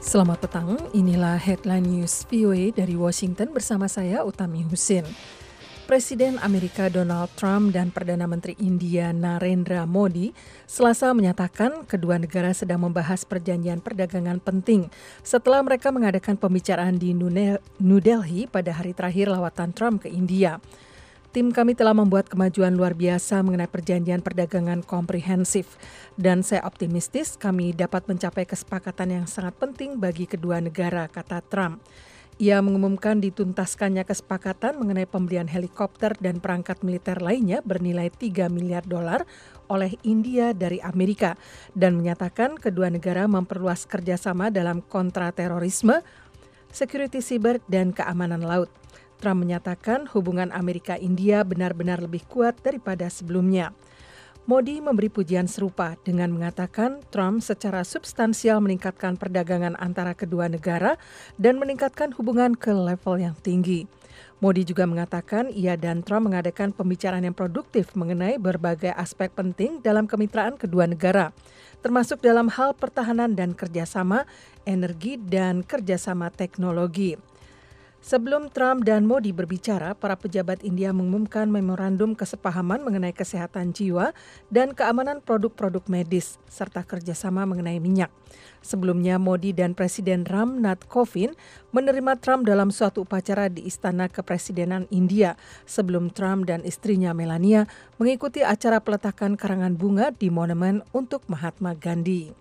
Selamat petang, inilah headline news VOA dari Washington bersama saya Utami Husin. Presiden Amerika Donald Trump dan Perdana Menteri India Narendra Modi Selasa menyatakan kedua negara sedang membahas perjanjian perdagangan penting setelah mereka mengadakan pembicaraan di New Delhi pada hari terakhir lawatan Trump ke India. Tim kami telah membuat kemajuan luar biasa mengenai perjanjian perdagangan komprehensif dan saya optimistis kami dapat mencapai kesepakatan yang sangat penting bagi kedua negara, kata Trump. Ia mengumumkan dituntaskannya kesepakatan mengenai pembelian helikopter dan perangkat militer lainnya bernilai $3 miliar oleh India dari Amerika dan menyatakan kedua negara memperluas kerjasama dalam kontraterorisme, security siber, dan keamanan laut. Trump menyatakan hubungan Amerika-India benar-benar lebih kuat daripada sebelumnya. Modi memberi pujian serupa dengan mengatakan Trump secara substansial meningkatkan perdagangan antara kedua negara dan meningkatkan hubungan ke level yang tinggi. Modi juga mengatakan ia dan Trump mengadakan pembicaraan yang produktif mengenai berbagai aspek penting dalam kemitraan kedua negara, termasuk dalam hal pertahanan dan kerjasama, energi, dan kerjasama teknologi. Sebelum Trump dan Modi berbicara, para pejabat India mengumumkan memorandum kesepahaman mengenai kesehatan jiwa dan keamanan produk-produk medis, serta kerjasama mengenai minyak. Sebelumnya, Modi dan Presiden Ram Nath Kovind menerima Trump dalam suatu upacara di Istana Kepresidenan India, sebelum Trump dan istrinya Melania mengikuti acara peletakan karangan bunga di monumen untuk Mahatma Gandhi.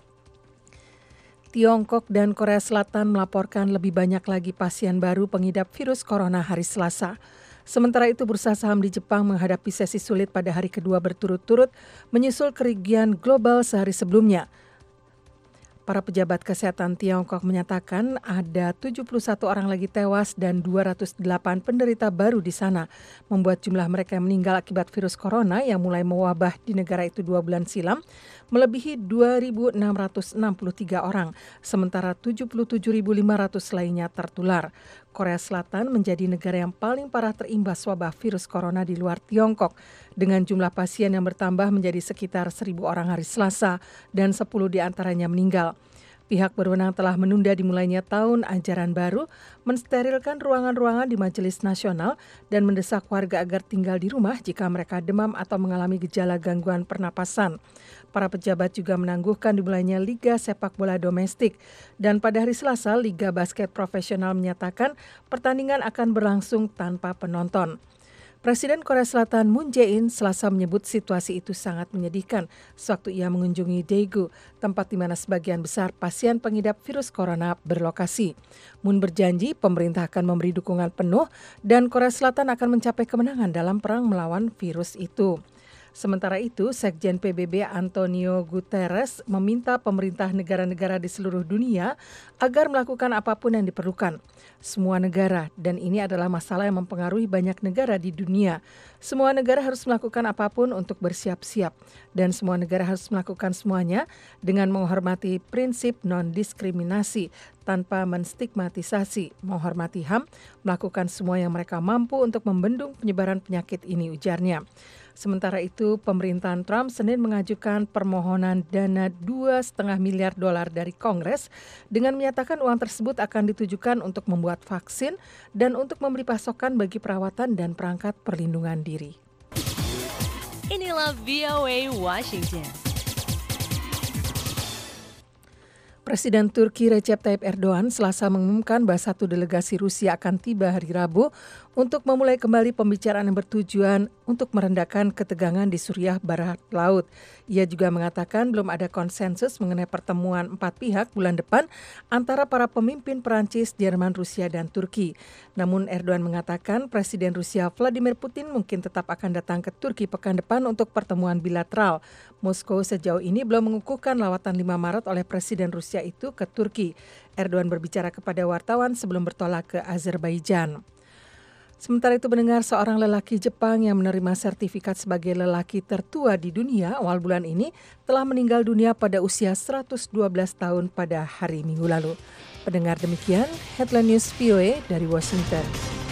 Tiongkok dan Korea Selatan melaporkan lebih banyak lagi pasien baru pengidap virus corona hari Selasa. Sementara itu bursa saham di Jepang menghadapi sesi sulit pada hari kedua berturut-turut menyusul kerugian global sehari sebelumnya. Para pejabat kesehatan Tiongkok menyatakan ada 71 orang lagi tewas dan 208 penderita baru di sana, membuat jumlah mereka yang meninggal akibat virus corona yang mulai mewabah di negara itu 2 bulan silam melebihi 2.663 orang, sementara 77.500 lainnya tertular. Korea Selatan menjadi negara yang paling parah terimbas wabah virus corona di luar Tiongkok, dengan jumlah pasien yang bertambah menjadi sekitar 1.000 orang hari Selasa dan 10 diantaranya meninggal. Pihak berwenang telah menunda dimulainya tahun ajaran baru, mensterilkan ruangan-ruangan di Majelis Nasional, dan mendesak warga agar tinggal di rumah jika mereka demam atau mengalami gejala gangguan pernapasan. Para pejabat juga menangguhkan dimulainya Liga Sepak Bola Domestik, dan pada hari Selasa, Liga Basket Profesional menyatakan pertandingan akan berlangsung tanpa penonton. Presiden Korea Selatan Moon Jae-in Selasa menyebut situasi itu sangat menyedihkan sewaktu ia mengunjungi Daegu, tempat di mana sebagian besar pasien pengidap virus corona berlokasi. Moon berjanji pemerintah akan memberi dukungan penuh dan Korea Selatan akan mencapai kemenangan dalam perang melawan virus itu. Sementara itu, Sekjen PBB Antonio Guterres meminta pemerintah negara-negara di seluruh dunia agar melakukan apapun yang diperlukan. Semua negara, dan ini adalah masalah yang mempengaruhi banyak negara di dunia. Semua negara harus melakukan apapun untuk bersiap-siap, dan semua negara harus melakukan semuanya dengan menghormati prinsip non-diskriminasi, tanpa menstigmatisasi, menghormati HAM, melakukan semua yang mereka mampu untuk membendung penyebaran penyakit ini, ujarnya. Sementara itu, pemerintahan Trump Senin mengajukan permohonan dana $2,5 miliar dari Kongres dengan menyatakan uang tersebut akan ditujukan untuk membuat vaksin dan untuk memberi pasokan bagi perawatan dan perangkat perlindungan diri. Inilah VOA Washington. Presiden Turki Recep Tayyip Erdogan Selasa mengumumkan bahwa satu delegasi Rusia akan tiba hari Rabu untuk memulai kembali pembicaraan yang bertujuan untuk merendahkan ketegangan di Suriah Barat Laut. Ia juga mengatakan belum ada konsensus mengenai pertemuan 4 pihak bulan depan antara para pemimpin Perancis, Jerman, Rusia, dan Turki. Namun Erdogan mengatakan Presiden Rusia Vladimir Putin mungkin tetap akan datang ke Turki pekan depan untuk pertemuan bilateral. Moskow sejauh ini belum mengukuhkan lawatan 5 Maret oleh Presiden Rusia itu ke Turki. Erdogan berbicara kepada wartawan sebelum bertolak ke Azerbaijan. Sementara itu mendengar seorang lelaki Jepang yang menerima sertifikat sebagai lelaki tertua di dunia awal bulan ini telah meninggal dunia pada usia 112 tahun pada hari Minggu lalu. Pendengar demikian, Headline News VOA dari Washington.